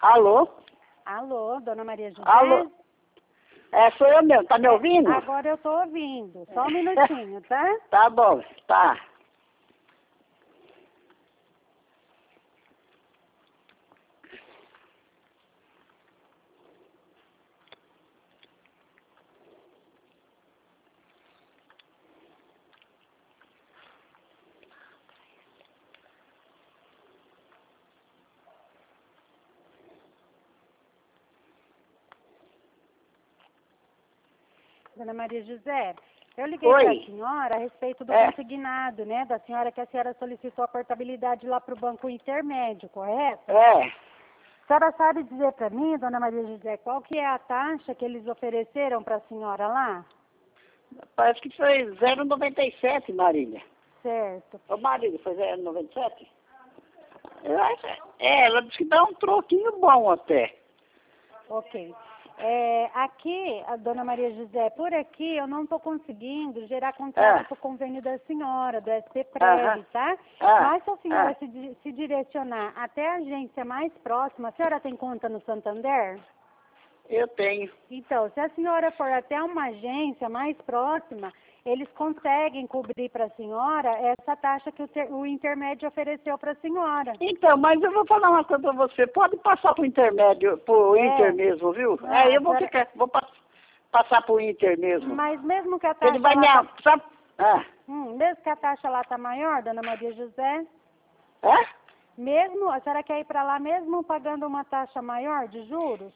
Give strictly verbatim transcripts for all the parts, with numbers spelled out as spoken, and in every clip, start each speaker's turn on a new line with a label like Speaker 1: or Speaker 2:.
Speaker 1: Alô?
Speaker 2: Alô, dona Maria José?
Speaker 1: Alô? É, sou eu mesmo, tá me ouvindo?
Speaker 2: Agora eu tô ouvindo. Só um minutinho, tá?
Speaker 1: Tá bom, tá.
Speaker 2: Dona Maria José, eu liguei para a
Speaker 1: Oi.
Speaker 2: senhora a respeito do
Speaker 1: É.
Speaker 2: consignado, né? Da senhora que a senhora solicitou a portabilidade lá para o banco intermédio, correto?
Speaker 1: É,
Speaker 2: A senhora sabe dizer para mim, dona Maria José, qual que é a taxa que eles ofereceram para a senhora lá?
Speaker 1: parece que foi zero vírgula noventa e sete, Marília.
Speaker 2: Certo.
Speaker 1: Ô, Marília, foi zero vírgula noventa e sete? Eu acho, é, ela disse que dá um troquinho bom até.
Speaker 2: Ok. É, aqui, a dona Maria José, por aqui eu não estou conseguindo gerar contrato
Speaker 1: Ah.
Speaker 2: para o convênio da senhora, do S P
Speaker 1: Aham.
Speaker 2: Prev, tá?
Speaker 1: Ah.
Speaker 2: Mas se a senhora
Speaker 1: Ah.
Speaker 2: se, di- se direcionar até a agência mais próxima, a senhora tem conta no Santander?
Speaker 1: Eu tenho.
Speaker 2: Então, se a senhora for até uma agência mais próxima, eles conseguem cobrir para a senhora essa taxa que o, ter- o intermédio ofereceu para a senhora.
Speaker 1: Então, mas eu vou falar uma coisa pra você. Pode passar pro intermédio, pro
Speaker 2: É.
Speaker 1: Inter mesmo, viu?
Speaker 2: Ah,
Speaker 1: é, eu vou
Speaker 2: a senhora-
Speaker 1: ficar, vou pa- passar pro Inter mesmo.
Speaker 2: Mas mesmo que a
Speaker 1: Ele
Speaker 2: taxa
Speaker 1: vai
Speaker 2: lá
Speaker 1: me...
Speaker 2: tá,
Speaker 1: a- Sabe? Ah.
Speaker 2: hum, mesmo que a taxa lá tá maior, dona Maria José,
Speaker 1: É?
Speaker 2: mesmo, a senhora quer ir para lá mesmo pagando uma taxa maior de juros?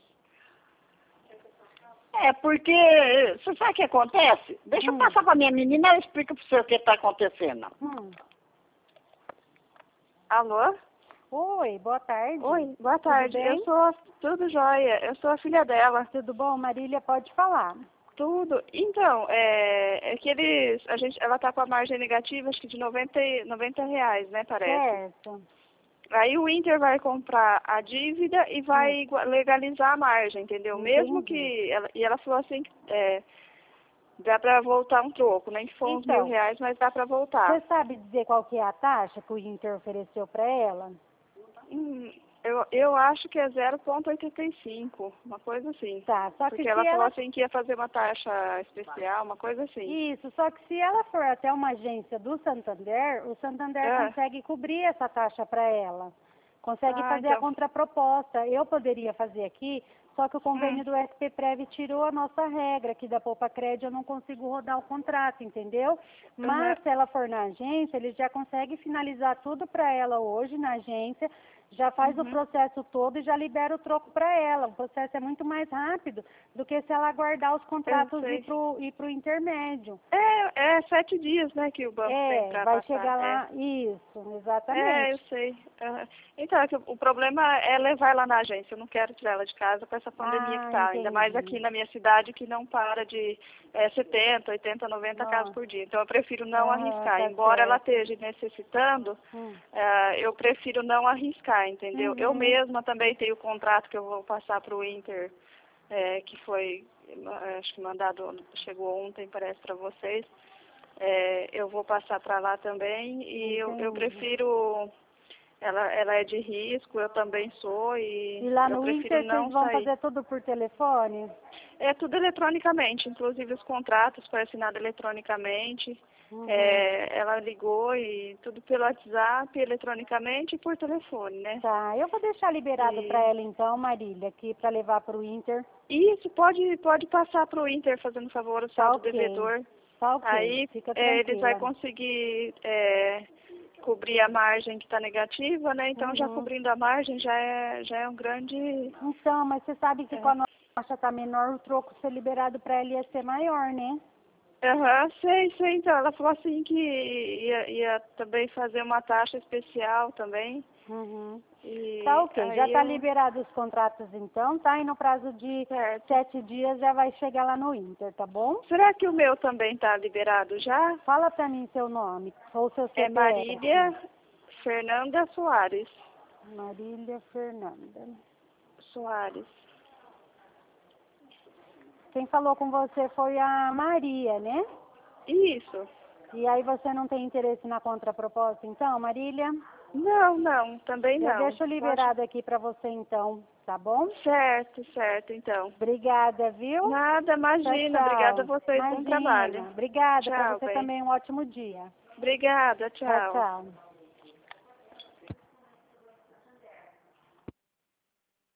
Speaker 1: É, porque... Você sabe o que acontece? Deixa eu
Speaker 2: Hum.
Speaker 1: passar pra minha menina, ela explica pro senhor o que tá acontecendo.
Speaker 2: Hum.
Speaker 3: Alô?
Speaker 2: Oi, boa tarde.
Speaker 3: Oi, boa
Speaker 2: Tudo
Speaker 3: tarde.
Speaker 2: bem?
Speaker 3: Eu sou tudo jóia. Eu sou a filha dela.
Speaker 2: Tudo bom, Marília? Pode falar.
Speaker 3: Tudo. Então, é, é que eles, a gente, ela tá com a margem negativa, acho que de noventa, e- noventa reais, né, parece.
Speaker 2: Certo.
Speaker 3: Aí o Inter vai comprar a dívida e vai
Speaker 2: Hum.
Speaker 3: igua- legalizar a margem, entendeu? Mesmo
Speaker 2: Entendi.
Speaker 3: que ela, e ela falou assim, é, dá pra voltar um troco, nem que for uns
Speaker 2: Então,
Speaker 3: mil reais, mas dá pra voltar.
Speaker 2: você sabe dizer qual que é a taxa que o Inter ofereceu para ela?
Speaker 3: Hum, eu, eu acho que é zero vírgula oitenta e cinco, uma coisa assim.
Speaker 2: Tá, só que
Speaker 3: Porque
Speaker 2: se
Speaker 3: ela falou
Speaker 2: ela...
Speaker 3: assim que ia fazer uma taxa especial, uma coisa assim.
Speaker 2: Isso, só que se ela for até uma agência do Santander, o Santander
Speaker 3: É.
Speaker 2: consegue cobrir essa taxa para ela. Consegue
Speaker 3: Ah,
Speaker 2: fazer a
Speaker 3: então.
Speaker 2: contraproposta. Eu poderia fazer aqui, só que o convênio
Speaker 3: Hum.
Speaker 2: do S P Prev tirou a nossa regra, que da Poupa Crédito eu não consigo rodar o contrato, entendeu? Mas
Speaker 3: Uhum.
Speaker 2: se ela for na agência, eles já conseguem finalizar tudo para ela hoje na agência, já faz o
Speaker 3: Uhum.
Speaker 2: processo todo e já libera o troco para ela. O processo é muito mais rápido do que se ela aguardar os contratos
Speaker 3: sei.
Speaker 2: e pro, ir para o intermédio.
Speaker 3: É, é sete dias, né, que o banco tem
Speaker 2: É,
Speaker 3: pra
Speaker 2: vai
Speaker 3: passar.
Speaker 2: chegar
Speaker 3: É.
Speaker 2: lá, isso,
Speaker 3: É,
Speaker 2: exatamente.
Speaker 3: eu sei. Aham. Então, é que o o problema é levar ela na agência. Eu não quero tirar ela de casa com essa pandemia que
Speaker 2: Ah,
Speaker 3: tá. Ainda mais
Speaker 2: entendi.
Speaker 3: aqui na minha cidade, que não para de é, setenta, oitenta, noventa casos
Speaker 2: Nossa.
Speaker 3: por dia. Então, eu prefiro não
Speaker 2: Aham,
Speaker 3: arriscar.
Speaker 2: tá
Speaker 3: Embora ela
Speaker 2: certo.
Speaker 3: esteja necessitando,
Speaker 2: Hum.
Speaker 3: é, eu prefiro não arriscar, entendeu? Eu
Speaker 2: Uhum.
Speaker 3: mesma também tenho o contrato que eu vou passar para o Inter, é, que foi, é, acho que mandado, chegou ontem, parece, para vocês. É, eu vou passar para lá também e eu, eu
Speaker 2: Entendi.
Speaker 3: prefiro, ela, ela é de risco, eu também sou e,
Speaker 2: E lá
Speaker 3: eu
Speaker 2: no
Speaker 3: prefiro
Speaker 2: Inter vocês
Speaker 3: não
Speaker 2: vão
Speaker 3: sair.
Speaker 2: fazer tudo por telefone?
Speaker 3: É tudo eletronicamente, inclusive os contratos foi assinado eletronicamente.
Speaker 2: Uhum.
Speaker 3: É, ela ligou e tudo pelo WhatsApp, eletronicamente e por telefone, né?
Speaker 2: Tá, eu vou deixar liberado
Speaker 3: E-
Speaker 2: para ela então, Marília, aqui para levar para o Inter.
Speaker 3: Isso, pode, pode passar para o Inter, fazendo favor, o
Speaker 2: Tá
Speaker 3: saldo
Speaker 2: ok.
Speaker 3: devedor.
Speaker 2: Tá ok,
Speaker 3: Aí
Speaker 2: fica
Speaker 3: é, eles vão
Speaker 2: tranquila.
Speaker 3: conseguir é, cobrir a margem que está negativa, né? Então já
Speaker 2: Uhum.
Speaker 3: cobrindo a margem já é, já é um grande.
Speaker 2: Então, mas você sabe que
Speaker 3: É.
Speaker 2: com a nossa tá menor, o troco ser liberado para ela ia ser maior, né?
Speaker 3: Aham, sei, sei. Então ela falou assim que ia, ia também fazer uma taxa especial também.
Speaker 2: Uhum.
Speaker 3: E
Speaker 2: Tá ok, já
Speaker 3: aí
Speaker 2: tá
Speaker 3: eu.
Speaker 2: liberado os contratos então, tá? E no prazo de
Speaker 3: Certo.
Speaker 2: sete dias já vai chegar lá no Inter, tá bom?
Speaker 3: Será que o meu também está liberado já?
Speaker 2: Fala pra mim seu nome, ou seu C P F.
Speaker 3: É Marília Fernanda Soares.
Speaker 2: Marília Fernanda.
Speaker 3: Soares.
Speaker 2: Quem falou com você foi a Maria, né?
Speaker 3: Isso.
Speaker 2: E aí você não tem interesse na contraproposta então, Marília?
Speaker 3: Não, não, também
Speaker 2: Eu
Speaker 3: não.
Speaker 2: deixo liberado aqui para você então, tá bom?
Speaker 3: Certo, certo, então.
Speaker 2: Obrigada, viu?
Speaker 3: Nada, imagina.
Speaker 2: Tchau, tchau.
Speaker 3: Obrigada a vocês, bom
Speaker 2: Imagina.
Speaker 3: trabalho.
Speaker 2: Obrigada, para
Speaker 3: Tchau,
Speaker 2: você
Speaker 3: bem.
Speaker 2: também um ótimo dia.
Speaker 3: Obrigada,
Speaker 2: Tchau,
Speaker 3: tchau.
Speaker 2: tchau.